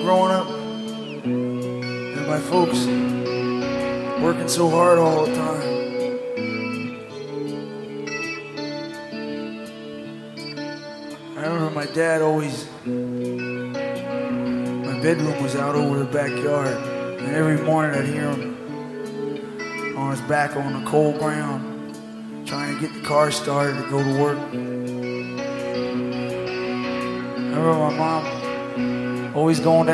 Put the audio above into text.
growing up, and my folks working so hard all the time. I remember my dad always, my bedroom was out over the backyard, and every morning I'd hear him on his back on the cold ground, trying to get the car started to go to work. I remember my mom always going down